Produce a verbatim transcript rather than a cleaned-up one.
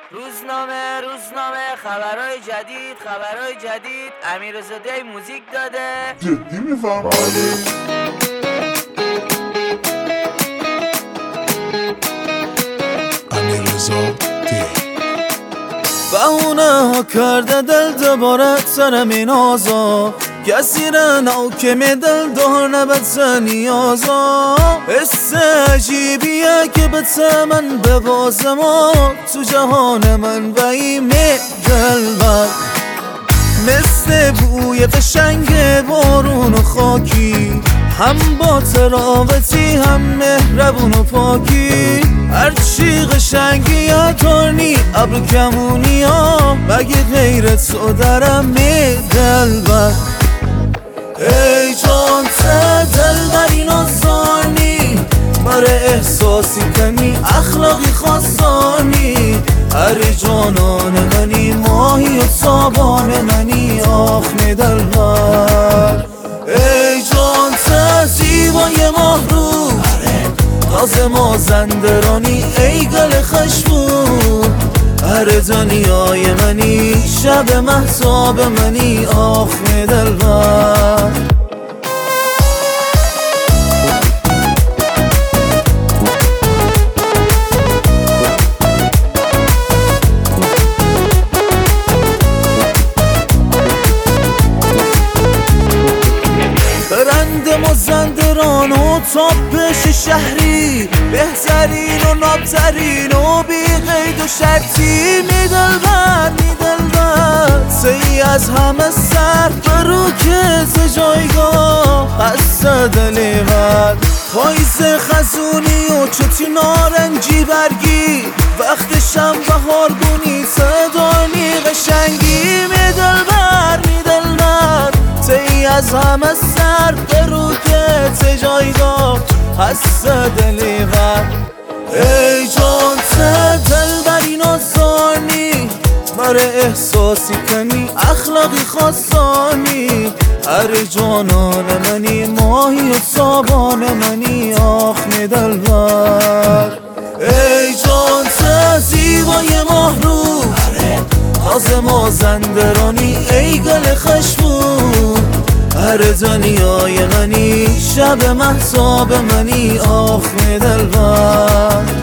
روزنامه روزنامه خبرهای جدید خبرهای جدید امیرزاده موزیک داده. جدی میفهم؟ امیرزاده بهونه ها کرده دل دوباره سرم این آزا کسی را نو که می دل دار نبت نیازا حس عجیبیه که بت من ببازم تو جهان من و این دلبر مثل بوی قشنگ بارون و خاکی هم با تراوتی هم مهربون و پاکی هرچی قشنگی یا ترنی ابر کمونی ها مگه غیرت تو درم می دلبر ای جان ته دلبری نازانی مره احساسی کنی اخلاقی خاصانی هر جانان منی ماهی و صابان منی آخ می دلبر ای جان ته زیبای ماهرو ناز مازندرانی ای گل خشمون هر دنیای منی شب مهتاب منی آخ می دلبر برند مازندران و تاپش شهری بهترین و نابترین و بی قید و شرطی می دلبر می دلبر سی از همه سر برو که ز جایگاه هست دلی من پاییز خزونی و چتی نارنجی برگی وقتشم بهار بونی صدانی قشنگی می دلبر می دلبر سی از همه سر برو که ز جایگاه هست دلی من ای جان ته دلبری نازانی مره احساسی کنی اخلاقی خاصانی هر جانان منی ماهی و صابان منی آخ می دلبر ای جان ته زیبای ماهرو ناز مازندرانی ای گل خشمون هر دنیای منی شب مهتاب منی آخ می دلبر